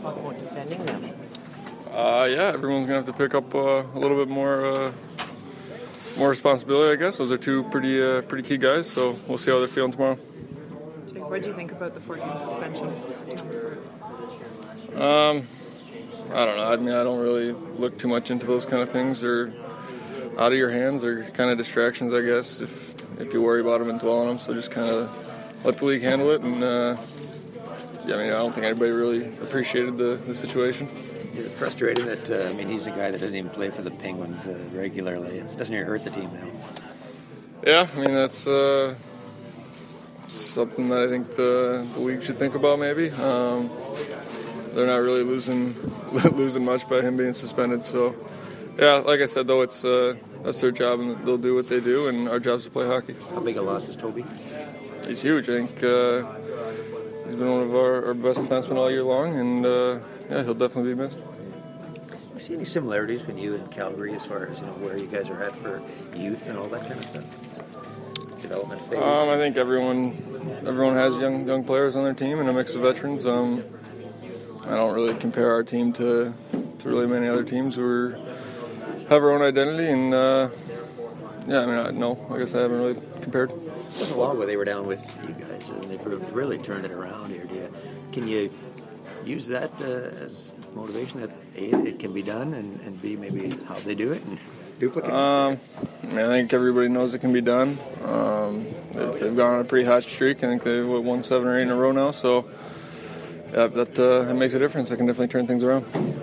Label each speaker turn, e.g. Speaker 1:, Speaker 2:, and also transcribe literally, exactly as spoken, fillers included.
Speaker 1: talk about defending them?
Speaker 2: Uh, yeah, everyone's going to have to pick up uh, a little bit more uh, more responsibility, I guess. Those are two pretty uh, pretty key guys, so we'll see how they're feeling tomorrow.
Speaker 3: Jake, what do you think about the four-game suspension?
Speaker 2: Um, I don't know. I mean, I don't really look too much into those kind of things. They're out of your hands. They're kind of distractions, I guess, if if you worry about them and dwell on them. So just kind of let the league handle it. And, uh, yeah, I mean, I don't think anybody really appreciated the, the situation.
Speaker 4: Is it frustrating that, uh, I mean, he's a guy that doesn't even play for the Penguins uh, regularly. It doesn't even hurt the team now.
Speaker 2: Yeah, I mean, that's uh, something that I think the, the league should think about maybe. Um, they're not really losing losing much by him being suspended. So, yeah, like I said, though, it's uh, that's their job, and they'll do what they do, and our job is to play hockey.
Speaker 4: How big a loss is Toby?
Speaker 2: He's huge. I think uh, he's been one of our, our best defensemen all year long, and uh, yeah, he'll definitely be missed.
Speaker 4: Do you see any similarities between you and Calgary as far as, you know, where you guys are at for youth and all that kind of stuff? Development phase?
Speaker 2: Um, I think everyone everyone has young young players on their team and a mix of veterans. Um, I don't really compare our team to, to really many other teams who are, have our own identity, and uh, yeah, I mean, I, no, I guess I haven't really compared.
Speaker 4: It wasn't long where they were down with you guys, and they've really turned it around here. Do you, can you use that uh, as motivation that A, it can be done, and, and B, maybe how they do it and duplicate
Speaker 2: um, I mean, I think everybody knows it can be done. Um, they've, they've gone on a pretty hot streak. I think they've won seven or eight in a row now, so yeah, that, uh, that makes a difference. That can definitely turn things around.